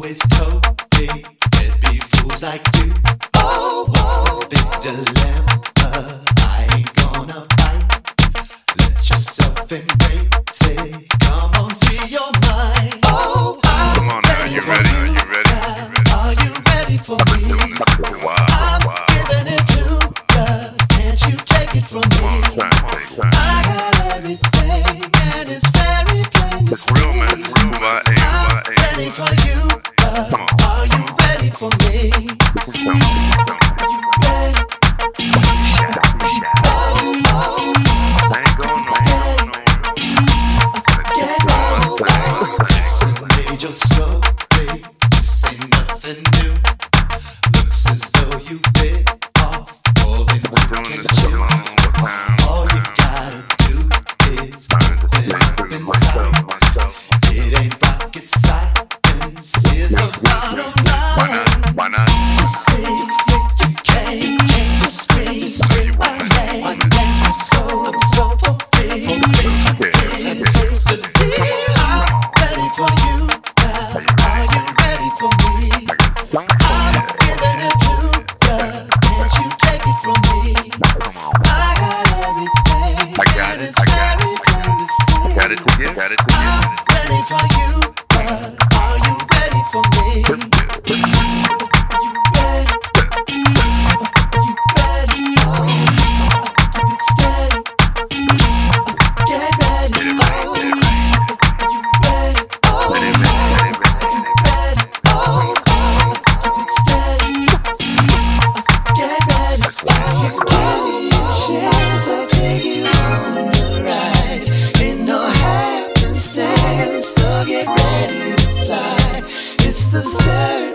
always told me there'd be fools like you. Oh, what's the big dilemma? I ain't gonna bite. Let yourself embrace it. Come on, free your mind. Oh, come on now, you ready? Are you ready? Are you ready for me? I'm giving it to you. Can't you take it from me? I got everything and it's very plain to see. I'm ready for you. Are you ready for me? Are you ready? It's a major story. This ain't nothing new. Looks as though you bit off more than you can chew. All you gotta do is open up inside. It ain't rocket science. Here's the bottom line. Why not? You say you can't. You scream, why not? I'm so for free. Here's the deal. I'm ready for you. Are you ready for me? I'm giving it to you. Can't you take it from me? I got everything. And it's very plain to see. Got it to give. I'm ready for you. Are you ready for me? Are you ready? Are you ready? Keep it steady. Get ready. Are you ready? Are you ready? Keep it steady. Get ready. If you give me a chance, I'll take you on a ride. Ain't no happenstance, so get ready to fly. It's the search.